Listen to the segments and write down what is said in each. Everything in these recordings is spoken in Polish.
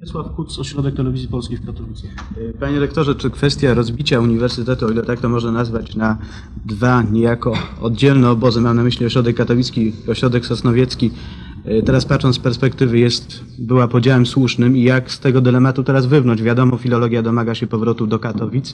Wiesław Kuc, Ośrodek Telewizji Polskiej w Katowicach. Panie rektorze, czy kwestia rozbicia uniwersytetu, o ile tak to można nazwać, na dwa niejako oddzielne obozy, mam na myśli ośrodek katowicki, ośrodek sosnowiecki, teraz patrząc z perspektywy była podziałem słusznym i jak z tego dylematu teraz wywnąć? Wiadomo, filologia domaga się powrotu do Katowic.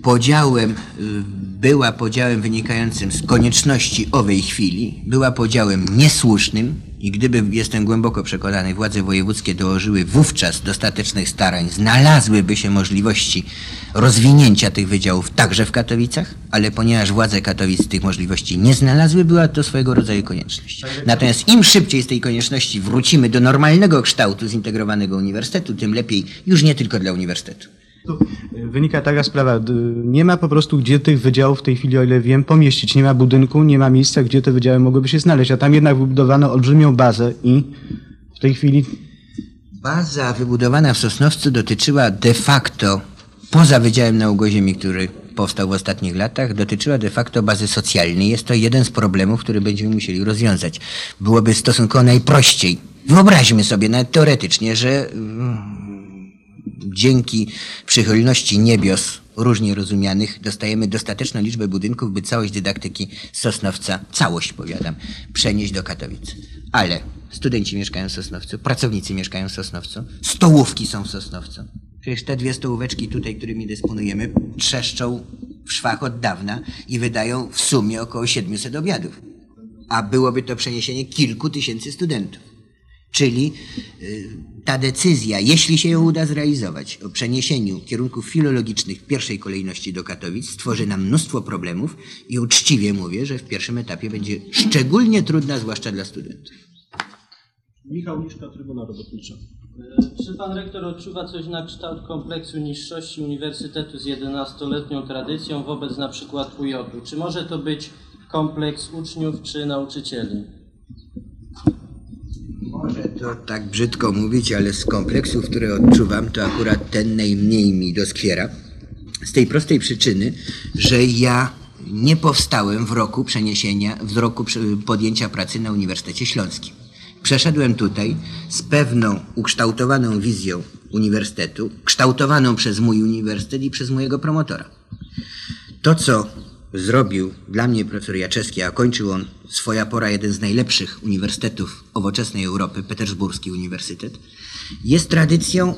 Była podziałem wynikającym z konieczności owej chwili, była podziałem niesłusznym i gdyby, jestem głęboko przekonany, władze wojewódzkie dołożyły wówczas dostatecznych starań, znalazłyby się możliwości rozwinięcia tych wydziałów także w Katowicach, ale ponieważ władze Katowic tych możliwości nie znalazły, była to swojego rodzaju konieczność. Natomiast im szybciej z tej konieczności wrócimy do normalnego kształtu zintegrowanego uniwersytetu, tym lepiej już nie tylko dla uniwersytetu. Wynika taka sprawa, nie ma po prostu gdzie tych wydziałów w tej chwili, o ile wiem, pomieścić. Nie ma budynku, nie ma miejsca, gdzie te wydziały mogłyby się znaleźć, a tam jednak wybudowano olbrzymią bazę i w tej chwili... Baza wybudowana w Sosnowcu dotyczyła de facto, poza Wydziałem Nauk o Ziemi, który powstał w ostatnich latach, dotyczyła de facto bazy socjalnej. Jest to jeden z problemów, który będziemy musieli rozwiązać. Byłoby stosunkowo najprościej. Wyobraźmy sobie nawet teoretycznie, że dzięki przychylności niebios różnie rozumianych dostajemy dostateczną liczbę budynków, by całość dydaktyki z Sosnowca, całość powiadam, przenieść do Katowic. Ale studenci mieszkają w Sosnowcu, pracownicy mieszkają w Sosnowcu, stołówki są w Sosnowcu. Przecież te dwie stołóweczki tutaj, którymi dysponujemy, trzeszczą w szwach od dawna i wydają w sumie około 700 obiadów. A byłoby to przeniesienie kilku tysięcy studentów. Czyli ta decyzja, jeśli się ją uda zrealizować, o przeniesieniu kierunków filologicznych w pierwszej kolejności do Katowic, stworzy nam mnóstwo problemów i uczciwie mówię, że w pierwszym etapie będzie szczególnie trudna, zwłaszcza dla studentów. Michał Niszka, Trybuna Robotnicza. Czy pan rektor odczuwa coś na kształt kompleksu niższości uniwersytetu z 11-letnią tradycją wobec na przykład UJ-u? Czy może to być kompleks uczniów czy nauczycieli? Może to tak brzydko mówić, ale z kompleksów, które odczuwam, to akurat ten najmniej mi doskwiera. Z tej prostej przyczyny, że ja nie powstałem w roku podjęcia pracy na Uniwersytecie Śląskim. Przeszedłem tutaj z pewną ukształtowaną wizją uniwersytetu, kształtowaną przez mój uniwersytet i przez mojego promotora. To, co zrobił dla mnie profesor Jaczewski, a kończył on swoja pora jeden z najlepszych uniwersytetów nowoczesnej Europy, Petersburski Uniwersytet, jest tradycją,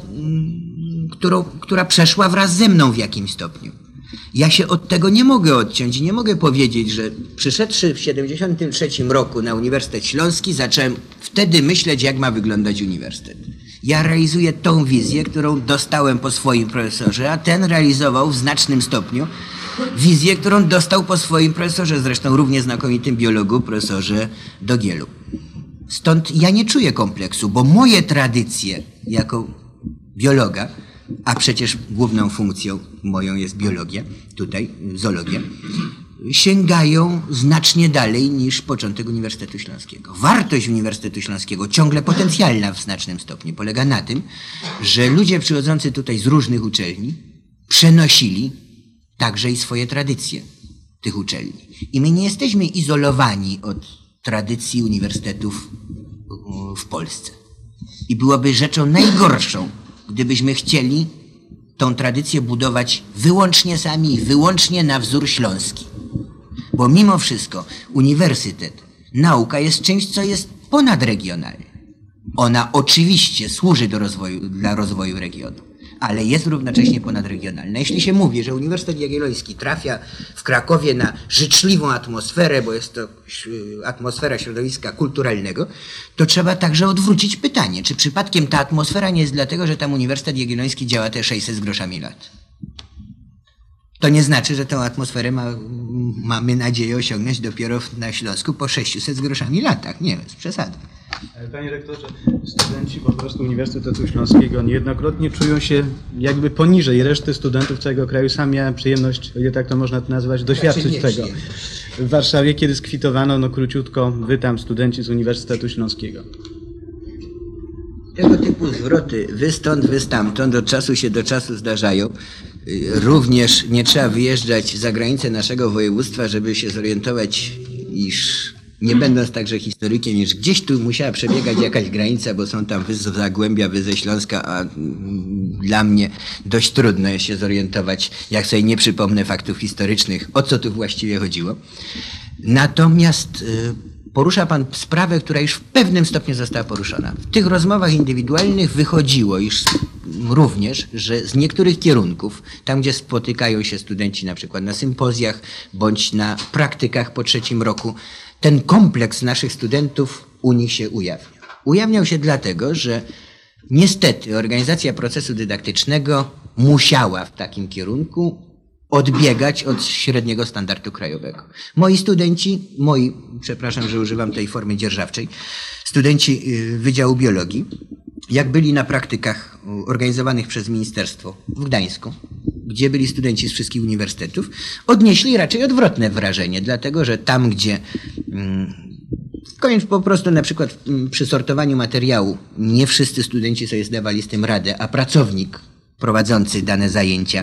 która przeszła wraz ze mną w jakimś stopniu. Ja się od tego nie mogę odciąć i nie mogę powiedzieć, że przyszedłszy w 1973 roku na Uniwersytet Śląski, zacząłem wtedy myśleć, jak ma wyglądać uniwersytet. Ja realizuję tą wizję, którą dostałem po swoim profesorze, a ten realizował w znacznym stopniu wizję, którą dostał po swoim profesorze, zresztą równie znakomitym biologu, profesorze Dogielu. Stąd ja nie czuję kompleksu, bo moje tradycje jako biologa, a przecież główną funkcją moją jest biologia, tutaj zoologia, sięgają znacznie dalej niż początek Uniwersytetu Śląskiego. Wartość Uniwersytetu Śląskiego, ciągle potencjalna w znacznym stopniu, polega na tym, że ludzie przychodzący tutaj z różnych uczelni przenosili także i swoje tradycje tych uczelni. I my nie jesteśmy izolowani od tradycji uniwersytetów w Polsce. I byłoby rzeczą najgorszą, gdybyśmy chcieli tą tradycję budować wyłącznie sami i wyłącznie na wzór śląski. Bo mimo wszystko uniwersytet, nauka jest czymś, co jest ponadregionalne. Ona oczywiście służy dla rozwoju regionu, ale jest równocześnie ponadregionalna. Jeśli się mówi, że Uniwersytet Jagielloński trafia w Krakowie na życzliwą atmosferę, bo jest to atmosfera środowiska kulturalnego, to trzeba także odwrócić pytanie, czy przypadkiem ta atmosfera nie jest dlatego, że tam Uniwersytet Jagielloński działa te 600 z groszami lat. To nie znaczy, że tę atmosferę mamy nadzieję osiągnąć dopiero na Śląsku po 600 z groszami latach. Nie, bez przesady. Panie rektorze, studenci po prostu Uniwersytetu Śląskiego niejednokrotnie czują się jakby poniżej reszty studentów całego kraju. Sam miałem przyjemność, o ile tak to można nazwać, doświadczyć tego. W Warszawie, kiedy skwitowano, króciutko, wy tam studenci z Uniwersytetu Śląskiego. Tego typu zwroty, wy stąd, wy stamtąd, od czasu się do czasu zdarzają. Również nie trzeba wyjeżdżać za granicę naszego województwa, żeby się zorientować, iż nie będąc także historykiem, już gdzieś tu musiała przebiegać jakaś granica, bo są tam z Zagłębia, wy ze Śląska, a dla mnie dość trudno jest się zorientować, jak sobie nie przypomnę faktów historycznych, o co tu właściwie chodziło. Natomiast porusza pan sprawę, która już w pewnym stopniu została poruszona. W tych rozmowach indywidualnych wychodziło iż również, że z niektórych kierunków, tam gdzie spotykają się studenci na przykład na sympozjach bądź na praktykach po 3. roku, ten kompleks naszych studentów u nich się ujawniał. Ujawniał się dlatego, że niestety organizacja procesu dydaktycznego musiała w takim kierunku odbiegać od średniego standardu krajowego. Moi studenci, przepraszam, że używam tej formy dzierżawczej, studenci Wydziału Biologii, jak byli na praktykach organizowanych przez ministerstwo w Gdańsku, gdzie byli studenci z wszystkich uniwersytetów, odnieśli raczej odwrotne wrażenie, dlatego że tam, gdzie po prostu na przykład przy sortowaniu materiału nie wszyscy studenci sobie zdawali z tym radę, a pracownik prowadzący dane zajęcia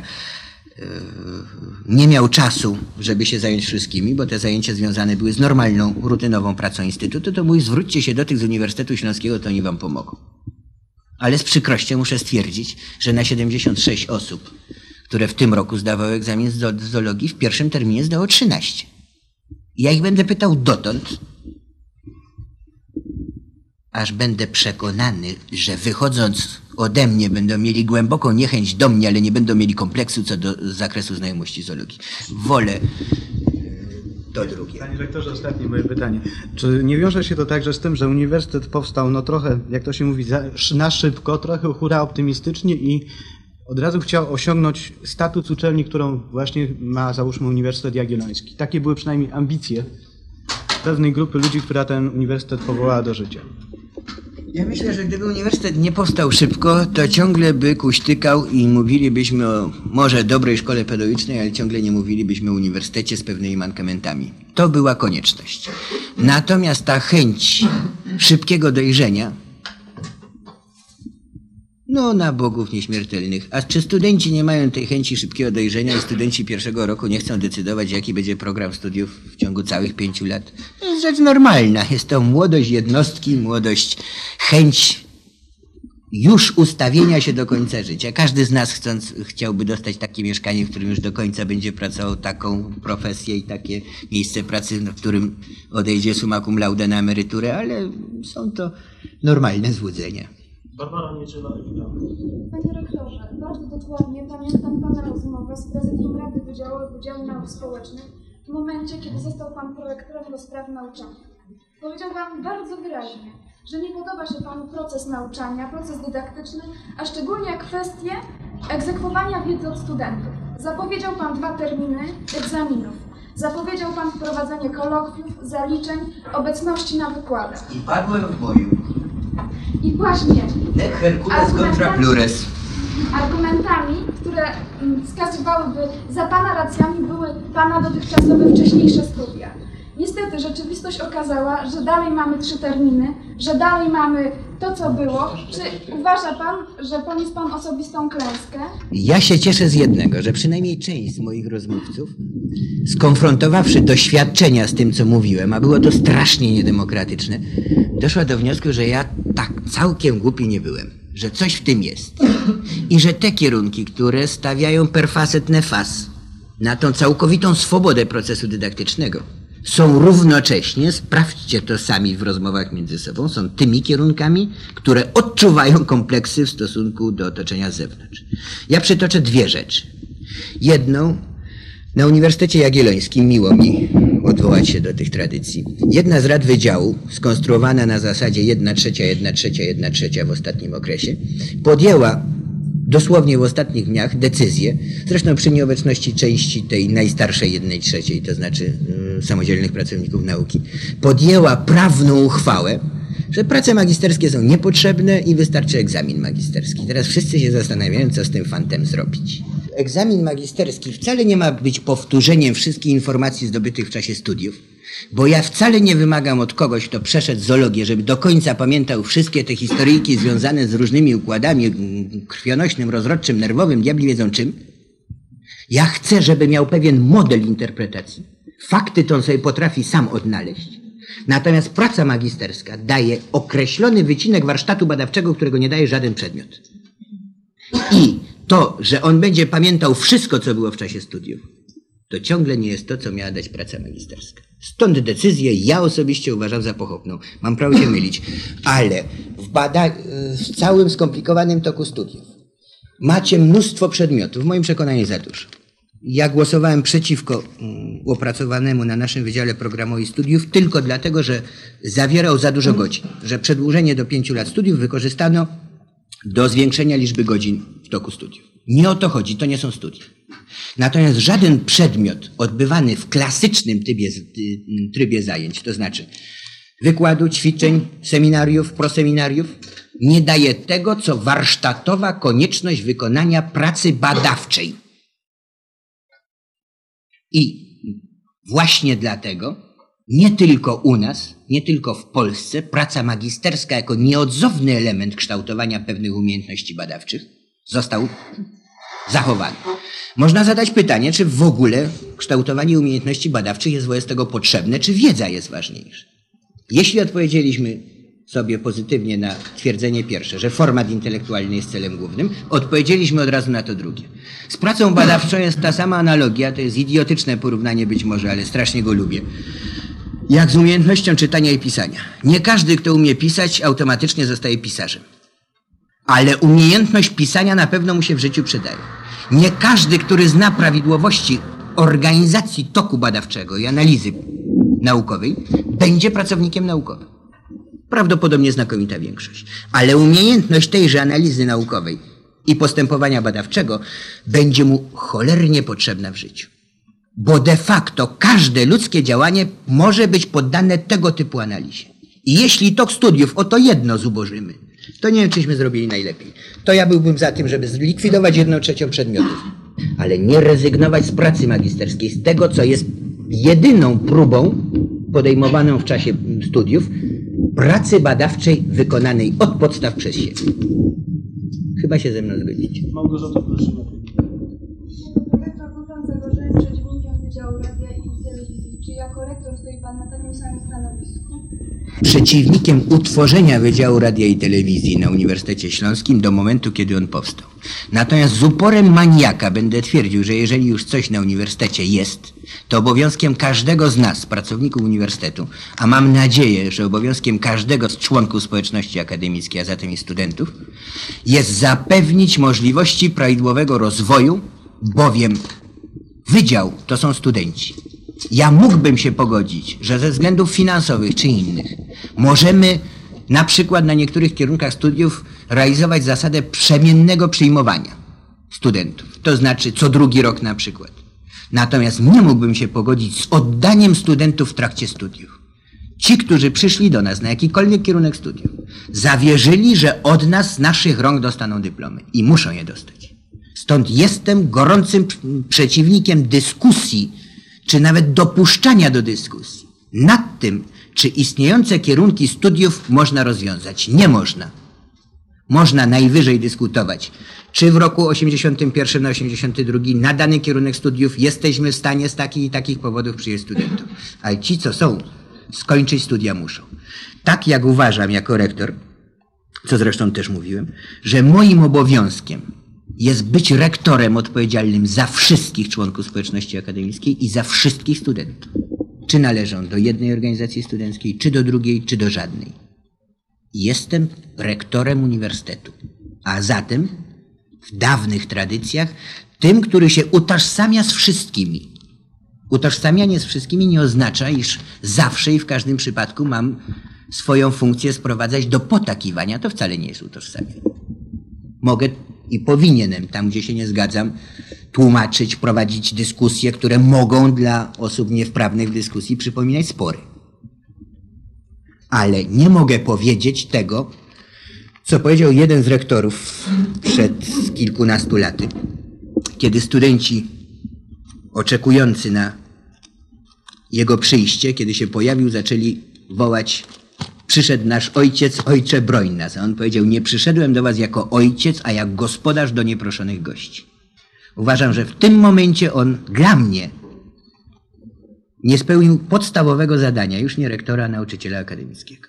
nie miał czasu, żeby się zająć wszystkimi, bo te zajęcia związane były z normalną, rutynową pracą instytutu, to mówi, zwróćcie się do tych z Uniwersytetu Śląskiego, to oni wam pomogą. Ale z przykrością muszę stwierdzić, że na 76 osób, które w tym roku zdawały egzamin z zoologii, w pierwszym terminie zdało 13. I ja ich będę pytał dotąd, aż będę przekonany, że wychodząc ode mnie będą mieli głęboką niechęć do mnie, ale nie będą mieli kompleksu co do zakresu znajomości zoologii. Wolę to drugie. Panie rektorze, ostatnie moje pytanie. Czy nie wiąże się to także z tym, że uniwersytet powstał no trochę, jak to się mówi, na szybko, trochę hura optymistycznie i od razu chciał osiągnąć status uczelni, którą właśnie ma, załóżmy, Uniwersytet Jagielloński. Takie były przynajmniej ambicje pewnej grupy ludzi, która ten uniwersytet powołała do życia. Ja myślę, że gdyby uniwersytet nie powstał szybko, to ciągle by kuśtykał i mówilibyśmy o może dobrej szkole pedagogicznej, ale ciągle nie mówilibyśmy o uniwersytecie z pewnymi mankamentami. To była konieczność. Natomiast ta chęć szybkiego dojrzenia, no na bogów nieśmiertelnych. A czy studenci nie mają tej chęci szybkiego dojrzenia i studenci 1. roku nie chcą decydować, jaki będzie program studiów w ciągu całych 5 lat? To jest rzecz normalna. Jest to młodość jednostki, młodość, chęć już ustawienia się do końca życia. Każdy z nas chciałby dostać takie mieszkanie, w którym już do końca będzie pracował, taką profesję i takie miejsce pracy, w którym odejdzie summa cum laude na emeryturę, ale są to normalne złudzenia. Barbara Niedziela, witam. Panie rektorze, bardzo dokładnie pamiętam Pana rozmowę z prezydium Rady Wydziału Nauk Społecznych w momencie, kiedy został Pan prorektorem do spraw nauczania. Powiedział Pan bardzo wyraźnie, że nie podoba się Panu proces nauczania, proces dydaktyczny, a szczególnie kwestie egzekwowania wiedzy od studentów. Zapowiedział Pan 2 terminy egzaminów. Zapowiedział Pan wprowadzenie kolokwiów, zaliczeń, obecności na wykładach. I padłem w boju. I właśnie Nec Hercules contra plures. argumentami, które wskazywałyby za Pana racjami, były Pana dotychczasowe wcześniejsze studia. Niestety rzeczywistość okazała, że dalej mamy 3 terminy, że dalej mamy to, co było. Czy uważa Pan, że poniósł Pan osobistą klęskę? Ja się cieszę z jednego, że przynajmniej część z moich rozmówców, skonfrontowawszy doświadczenia z tym, co mówiłem, a było to strasznie niedemokratyczne, doszła do wniosku, że ja tak całkiem głupi nie byłem, że coś w tym jest. I że te kierunki, które stawiają per facet nefas na tą całkowitą swobodę procesu dydaktycznego, są równocześnie, sprawdźcie to sami w rozmowach między sobą, są tymi kierunkami, które odczuwają kompleksy w stosunku do otoczenia z zewnątrz. Ja przytoczę 2 rzeczy. Jedną, na Uniwersytecie Jagiellońskim, miło mi odwołać się do tych tradycji, jedna z rad wydziału, skonstruowana na zasadzie 1/3, 1/3, 1/3 w ostatnim okresie, podjęła dosłownie w ostatnich dniach decyzję, zresztą przy nieobecności części tej najstarszej 1/3, to znaczy samodzielnych pracowników nauki, podjęła prawną uchwałę, że prace magisterskie są niepotrzebne i wystarczy egzamin magisterski. Teraz wszyscy się zastanawiają, co z tym fantem zrobić. Egzamin magisterski wcale nie ma być powtórzeniem wszystkich informacji zdobytych w czasie studiów, bo ja wcale nie wymagam od kogoś, kto przeszedł zoologię, żeby do końca pamiętał wszystkie te historyjki związane z różnymi układami krwionośnym, rozrodczym, nerwowym, diabli wiedzą czym. Ja chcę, żeby miał pewien model interpretacji. Fakty to on sobie potrafi sam odnaleźć. Natomiast praca magisterska daje określony wycinek warsztatu badawczego, którego nie daje żaden przedmiot. I to, że on będzie pamiętał wszystko, co było w czasie studiów, to ciągle nie jest to, co miała dać praca magisterska. Stąd decyzję ja osobiście uważam za pochopną. Mam prawo się mylić, ale w całym skomplikowanym toku studiów macie mnóstwo przedmiotów, w moim przekonaniu za dużo. Ja głosowałem przeciwko opracowanemu na naszym Wydziale Programowi Studiów tylko dlatego, że zawierał za dużo godzin, że przedłużenie do 5 lat studiów wykorzystano do zwiększenia liczby godzin w toku studiów. Nie o to chodzi, to nie są studia. Natomiast żaden przedmiot odbywany w klasycznym trybie zajęć, to znaczy wykładu, ćwiczeń, seminariów, proseminariów, nie daje tego, co warsztatowa konieczność wykonania pracy badawczej. I właśnie dlatego nie tylko u nas, nie tylko w Polsce praca magisterska jako nieodzowny element kształtowania pewnych umiejętności badawczych został zachowany. Można zadać pytanie, czy w ogóle kształtowanie umiejętności badawczych jest wobec tego potrzebne, czy wiedza jest ważniejsza. Jeśli odpowiedzieliśmy sobie pozytywnie na twierdzenie pierwsze, że format intelektualny jest celem głównym, odpowiedzieliśmy od razu na to drugie. Z pracą badawczą jest ta sama analogia, to jest idiotyczne porównanie być może, ale strasznie go lubię, jak z umiejętnością czytania i pisania. Nie każdy, kto umie pisać, automatycznie zostaje pisarzem. Ale umiejętność pisania na pewno mu się w życiu przydaje. Nie każdy, który zna prawidłowości organizacji toku badawczego i analizy naukowej, będzie pracownikiem naukowym. Prawdopodobnie znakomita większość. Ale umiejętność tejże analizy naukowej i postępowania badawczego będzie mu cholernie potrzebna w życiu. Bo de facto każde ludzkie działanie może być poddane tego typu analizie. I jeśli tok studiów o to jedno zubożymy, to nie wiem, czyśmy zrobili najlepiej. To ja byłbym za tym, żeby zlikwidować 1/3 przedmiotów, ale nie rezygnować z pracy magisterskiej, z tego, co jest jedyną próbą podejmowaną w czasie studiów, pracy badawczej wykonanej od podstaw przez siebie. Chyba się ze mną zgodzicie. Małgorzata, proszę. Rektor, był pan zagrożeniem przeciwnikiem Wydziału Radia i Telewizji. Czy jako rektor stoi pan na takim samym stanowisku? Przeciwnikiem utworzenia Wydziału Radia i Telewizji na Uniwersytecie Śląskim do momentu, kiedy on powstał. Natomiast z uporem maniaka będę twierdził, że jeżeli już coś na uniwersytecie jest, to obowiązkiem każdego z nas, pracowników uniwersytetu, a mam nadzieję, że obowiązkiem każdego z członków społeczności akademickiej, a zatem i studentów, jest zapewnić możliwości prawidłowego rozwoju, bowiem wydział to są studenci. Ja mógłbym się pogodzić, że ze względów finansowych czy innych możemy na przykład na niektórych kierunkach studiów realizować zasadę przemiennego przyjmowania studentów. To znaczy co drugi rok na przykład. Natomiast nie mógłbym się pogodzić z oddaniem studentów w trakcie studiów. Ci, którzy przyszli do nas na jakikolwiek kierunek studiów, zawierzyli, że od nas z naszych rąk dostaną dyplomy i muszą je dostać. Stąd jestem gorącym przeciwnikiem dyskusji, czy nawet dopuszczania do dyskusji nad tym, czy istniejące kierunki studiów można rozwiązać. Nie można. Można najwyżej dyskutować, czy w roku 81 na 82 na dany kierunek studiów jesteśmy w stanie z takich i takich powodów przyjąć studentów. Ale ci, co są, skończyć studia muszą. Tak jak uważam jako rektor, co zresztą też mówiłem, że moim obowiązkiem jest być rektorem odpowiedzialnym za wszystkich członków społeczności akademickiej i za wszystkich studentów. Czy należą do jednej organizacji studenckiej, czy do drugiej, czy do żadnej. Jestem rektorem uniwersytetu, a zatem w dawnych tradycjach tym, który się utożsamia z wszystkimi. Utożsamianie z wszystkimi nie oznacza, iż zawsze i w każdym przypadku mam swoją funkcję sprowadzać do potakiwania. To wcale nie jest utożsamianie. Mogę i powinienem, tam gdzie się nie zgadzam, tłumaczyć, prowadzić dyskusje, które mogą dla osób niewprawnych w dyskusji przypominać spory. Ale nie mogę powiedzieć tego, co powiedział jeden z rektorów przed kilkunastu laty, kiedy studenci oczekujący na jego przyjście, kiedy się pojawił, zaczęli wołać: przyszedł nasz ojciec, ojcze broń nas. A on powiedział: nie przyszedłem do was jako ojciec, a jak gospodarz do nieproszonych gości. Uważam, że w tym momencie on dla mnie nie spełnił podstawowego zadania, już nie rektora, a nauczyciela akademickiego.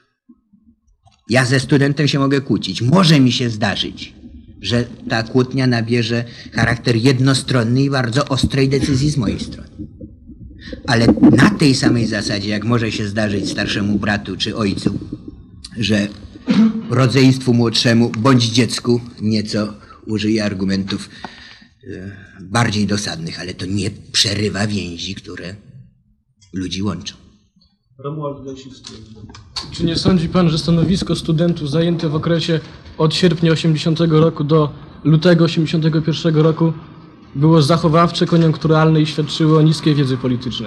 Ja ze studentem się mogę kłócić. Może mi się zdarzyć, że ta kłótnia nabierze charakter jednostronny i bardzo ostrej decyzji z mojej strony. Ale na tej samej zasadzie, jak może się zdarzyć starszemu bratu czy ojcu, że rodzeństwu młodszemu bądź dziecku nieco użyje argumentów bardziej dosadnych, ale to nie przerywa więzi, które ludzi łączą. Romuald Gajsiwski. Czy nie sądzi pan, że stanowisko studentów zajęte w okresie od sierpnia 80 roku do lutego 81 roku było zachowawcze, koniunkturalne i świadczyło o niskiej wiedzy politycznej?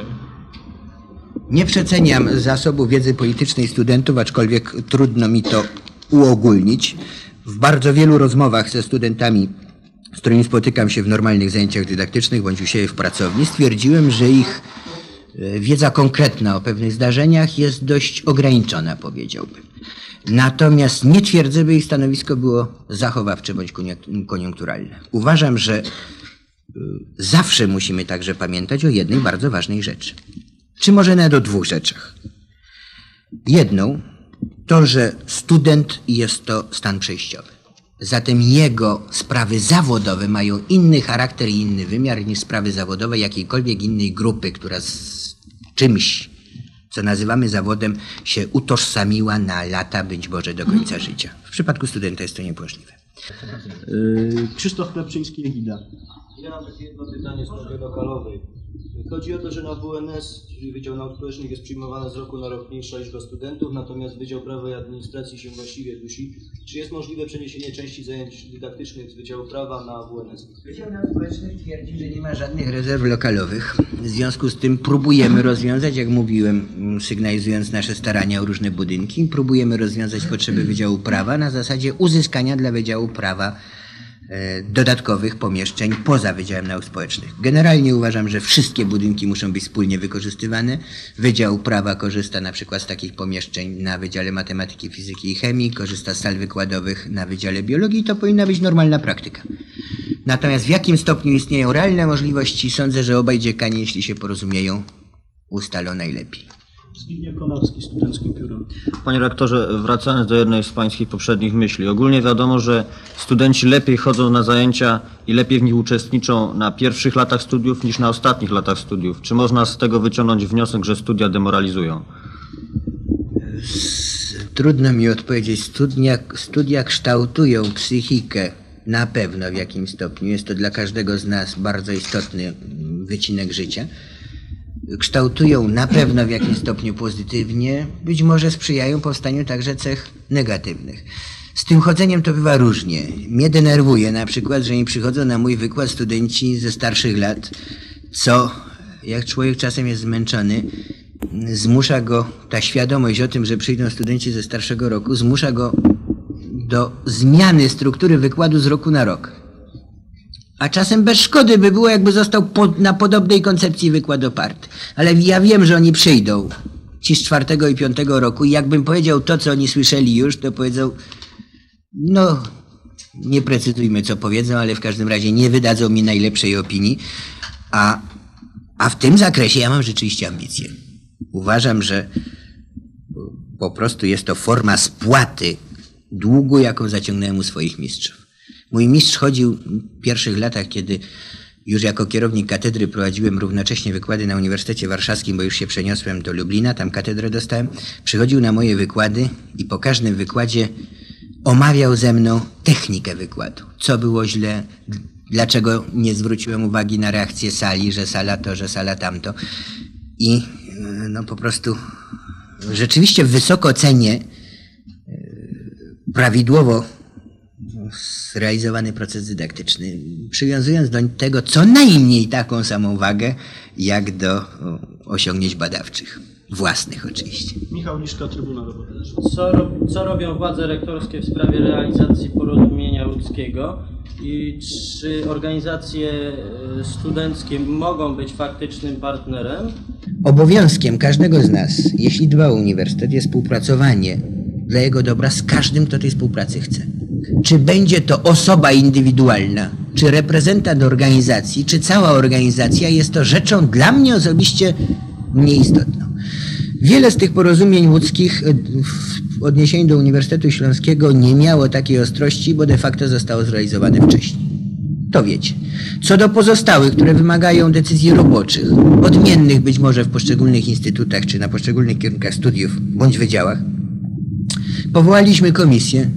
Nie przeceniam zasobu wiedzy politycznej studentów, aczkolwiek trudno mi to uogólnić. W bardzo wielu rozmowach ze studentami, z którymi spotykam się w normalnych zajęciach dydaktycznych bądź u siebie w pracowni, stwierdziłem, że ich wiedza konkretna o pewnych zdarzeniach jest dość ograniczona, powiedziałbym. Natomiast nie twierdzę, by ich stanowisko było zachowawcze bądź koniunkturalne. Uważam, że zawsze musimy także pamiętać o jednej bardzo ważnej rzeczy. Czy może nawet o dwóch rzeczach. Jedną to, że student jest to stan przejściowy. Zatem jego sprawy zawodowe mają inny charakter i inny wymiar niż sprawy zawodowe jakiejkolwiek innej grupy, która z czymś, co nazywamy zawodem, się utożsamiła na lata, być może do końca życia. W przypadku studenta jest to niemożliwe. Krzysztof Klepczyński, Egida. Ja mam takie jedno pytanie z sprawy lokalowej. Chodzi o to, że na WNS, czyli Wydział Nauk Społecznych, jest przyjmowana z roku na rok mniejsza liczba studentów, natomiast Wydział Prawa i Administracji się właściwie dusi. Czy jest możliwe przeniesienie części zajęć dydaktycznych z Wydziału Prawa na WNS? Wydział Nauk Społecznych twierdzi, że nie ma żadnych rezerw lokalowych. W związku z tym próbujemy rozwiązać, jak mówiłem, sygnalizując nasze starania o różne budynki, próbujemy rozwiązać potrzeby Wydziału Prawa na zasadzie uzyskania dla Wydziału Prawa dodatkowych pomieszczeń poza Wydziałem Nauk Społecznych. Generalnie uważam, że wszystkie budynki muszą być wspólnie wykorzystywane. Wydział Prawa korzysta na przykład z takich pomieszczeń na Wydziale Matematyki, Fizyki i Chemii, korzysta z sal wykładowych na Wydziale Biologii i to powinna być normalna praktyka. Natomiast w jakim stopniu istnieją realne możliwości, sądzę, że obaj dziekani, jeśli się porozumieją, ustalą najlepiej. Zbigniew Konarski, Studenckim Piórem. Panie rektorze, wracając do jednej z pańskich poprzednich myśli. Ogólnie wiadomo, że studenci lepiej chodzą na zajęcia i lepiej w nich uczestniczą na pierwszych latach studiów niż na ostatnich latach studiów. Czy można z tego wyciągnąć wniosek, że studia demoralizują? Trudno mi odpowiedzieć. Studia kształtują psychikę na pewno w jakimś stopniu. Jest to dla każdego z nas bardzo istotny wycinek życia. Kształtują na pewno w jakimś stopniu pozytywnie, być może sprzyjają powstaniu także cech negatywnych. Z tym chodzeniem to bywa różnie. Mnie denerwuje na przykład, że nie przychodzą na mój wykład studenci ze starszych lat, co, jak człowiek czasem jest zmęczony, zmusza go, ta świadomość o tym, że przyjdą studenci ze starszego roku, zmusza go do zmiany struktury wykładu z roku na rok. A czasem bez szkody by było, jakby został na podobnej koncepcji wykład oparty. Ale ja wiem, że oni przyjdą, ci z 4. i 5. roku i jakbym powiedział to, co oni słyszeli już, to powiedzą, no nie precyzujmy, co powiedzą, ale w każdym razie nie wydadzą mi najlepszej opinii. A w tym zakresie ja mam rzeczywiście ambicje. Uważam, że po prostu jest to forma spłaty długu, jaką zaciągnąłem u swoich mistrzów. Mój mistrz chodził w pierwszych latach, kiedy już jako kierownik katedry prowadziłem równocześnie wykłady na Uniwersytecie Warszawskim, bo już się przeniosłem do Lublina, tam katedrę dostałem. Przychodził na moje wykłady i po każdym wykładzie omawiał ze mną technikę wykładu. Co było źle, dlaczego nie zwróciłem uwagi na reakcję sali, że sala to, że sala tamto. I no po prostu rzeczywiście wysoko cenię prawidłowo zrealizowany proces dydaktyczny, przywiązując do tego co najmniej taką samą wagę, jak do osiągnięć badawczych. Własnych oczywiście. Michał Liszka, Trybuna Robotnicza. Co robią władze rektorskie w sprawie realizacji porozumienia łódzkiego i czy organizacje studenckie mogą być faktycznym partnerem? Obowiązkiem każdego z nas, jeśli dba o uniwersytet, jest współpracowanie dla jego dobra z każdym, kto tej współpracy chce. Czy będzie to osoba indywidualna, czy reprezentant organizacji, czy cała organizacja, jest to rzeczą dla mnie osobiście nieistotną. Wiele z tych porozumień łódzkich w odniesieniu do Uniwersytetu Śląskiego nie miało takiej ostrości, bo de facto zostało zrealizowane wcześniej. To wiecie. Co do pozostałych, które wymagają decyzji roboczych, odmiennych być może w poszczególnych instytutach czy na poszczególnych kierunkach studiów bądź wydziałach, powołaliśmy komisję,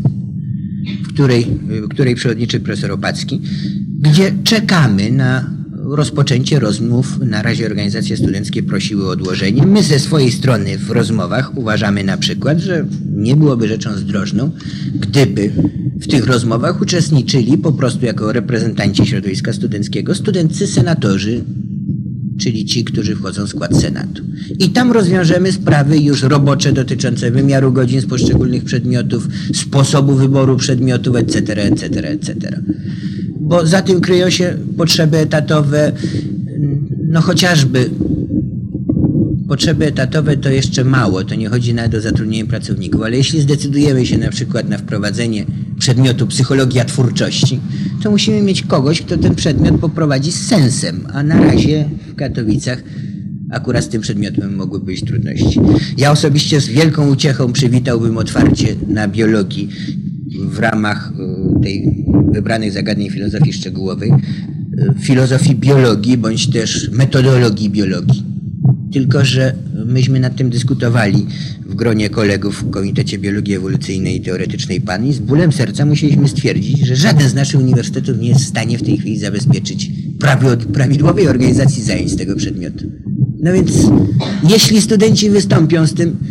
w której przewodniczy profesor Opacki, gdzie czekamy na rozpoczęcie rozmów. Na razie organizacje studenckie prosiły o odłożenie. My ze swojej strony w rozmowach uważamy na przykład, że nie byłoby rzeczą zdrożną, gdyby w tych rozmowach uczestniczyli po prostu jako reprezentanci środowiska studenckiego studenccy senatorzy, czyli ci, którzy wchodzą w skład Senatu. I tam rozwiążemy sprawy już robocze dotyczące wymiaru godzin z poszczególnych przedmiotów, sposobu wyboru przedmiotów, etc., etc., etc. Bo za tym kryją się potrzeby etatowe, no chociażby potrzeby etatowe to jeszcze mało, to nie chodzi nawet o zatrudnienie pracowników, ale jeśli zdecydujemy się na przykład na wprowadzenie przedmiotu psychologia twórczości, to musimy mieć kogoś, kto ten przedmiot poprowadzi z sensem, a na razie w Katowicach akurat z tym przedmiotem mogły być trudności. Ja osobiście z wielką uciechą przywitałbym otwarcie na biologii w ramach tej wybranych zagadnień filozofii szczegółowej, filozofii biologii bądź też metodologii biologii. Tylko że myśmy nad tym dyskutowali w gronie kolegów w Komitecie Biologii Ewolucyjnej i Teoretycznej PAN i z bólem serca musieliśmy stwierdzić, że żaden z naszych uniwersytetów nie jest w stanie w tej chwili zabezpieczyć prawidłowej organizacji zajęć z tego przedmiotu. No więc jeśli studenci wystąpią z tym,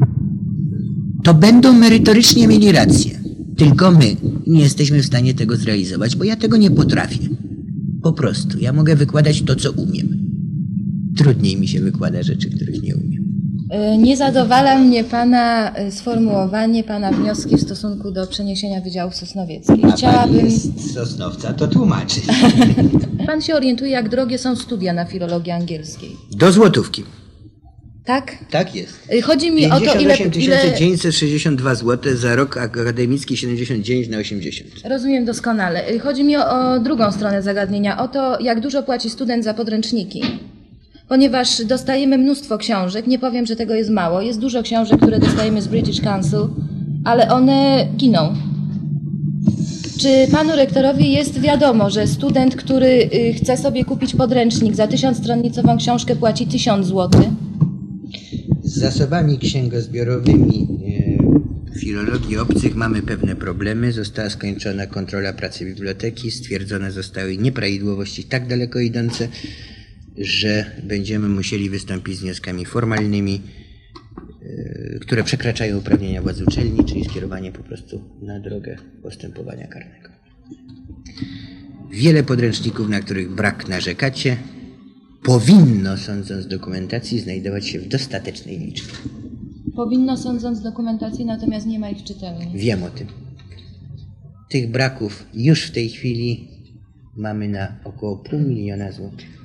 to będą merytorycznie mieli rację. Tylko my nie jesteśmy w stanie tego zrealizować, bo ja tego nie potrafię. Po prostu. Ja mogę wykładać to, co umiem. Trudniej mi się wykłada rzeczy, których nie umiem. Nie zadowala mnie Pana sformułowanie, Pana wnioski w stosunku do przeniesienia Wydziału Sosnowieckiej. Pani jest z Sosnowca, to tłumaczy. Pan się orientuje, jak drogie są studia na filologii angielskiej. Do złotówki. Tak? Tak jest. Chodzi mi o to, ile... 962 zł za rok akademicki, 79 na 80. Rozumiem doskonale. Chodzi mi o drugą stronę zagadnienia, o to, jak dużo płaci student za podręczniki. Ponieważ dostajemy mnóstwo książek, nie powiem, że tego jest mało, jest dużo książek, które dostajemy z British Council, ale one giną. Czy panu rektorowi jest wiadomo, że student, który chce sobie kupić podręcznik za 1000-stronnicową książkę, płaci 1000 zł? Z zasobami księgozbiorowymi filologii obcych mamy pewne problemy. Została skończona kontrola pracy biblioteki, stwierdzone zostały nieprawidłowości tak daleko idące, że będziemy musieli wystąpić z wnioskami formalnymi, które przekraczają uprawnienia władz uczelni, czyli skierowanie po prostu na drogę postępowania karnego. Wiele podręczników, na których brak narzekacie, powinno, sądząc z dokumentacji, znajdować się w dostatecznej liczbie. Powinno, sądząc z dokumentacji, natomiast nie ma ich w czytelni. Wiem o tym. Tych braków już w tej chwili mamy na około 500 000 złotych.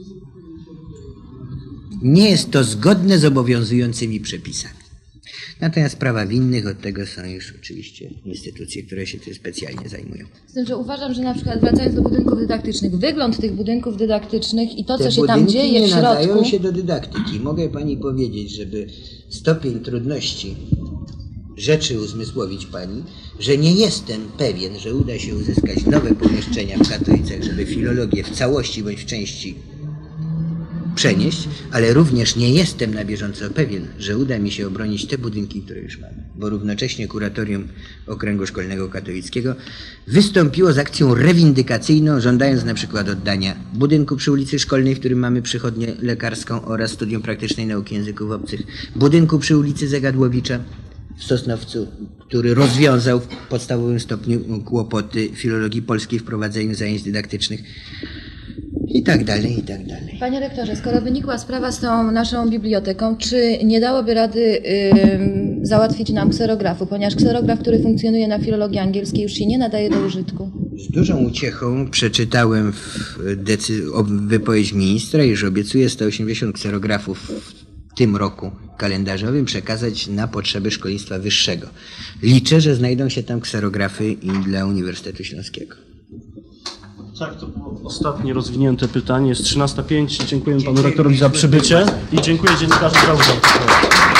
Nie jest to zgodne z obowiązującymi przepisami. Natomiast prawa winnych od tego są już oczywiście instytucje, które się tym specjalnie zajmują. Z tym, że uważam, że na przykład wracając do budynków dydaktycznych, wygląd tych budynków dydaktycznych i to, co się tam dzieje w środku... Te budynki nie nadają się do dydaktyki. Mogę pani powiedzieć, żeby stopień trudności rzeczy uzmysłowić pani, że nie jestem pewien, że uda się uzyskać nowe pomieszczenia w Katowicach, żeby filologię w całości bądź w części przenieść, ale również nie jestem na bieżąco pewien, że uda mi się obronić te budynki, które już mamy. Bo równocześnie Kuratorium Okręgu Szkolnego Katowickiego wystąpiło z akcją rewindykacyjną, żądając na przykład oddania budynku przy ulicy Szkolnej, w którym mamy przychodnię lekarską oraz Studium Praktycznej Nauki Języków Obcych, budynku przy ulicy Zegadłowicza w Sosnowcu, który rozwiązał w podstawowym stopniu kłopoty filologii polskiej w prowadzeniu zajęć dydaktycznych. I tak dalej, i tak dalej. Panie rektorze, skoro wynikła sprawa z tą naszą biblioteką, czy nie dałoby rady załatwić nam kserografu, ponieważ kserograf, który funkcjonuje na filologii angielskiej, już się nie nadaje do użytku? Z dużą uciechą przeczytałem wypowiedź ministra, iż obiecuje 180 kserografów w tym roku kalendarzowym przekazać na potrzeby szkolnictwa wyższego. Liczę, że znajdą się tam kserografy i dla Uniwersytetu Śląskiego. Tak, to było ostatnie rozwinięte pytanie. Jest 13:05. Dziękuję panu rektorowi za przybycie i dziękuję dziennikarzom za udział.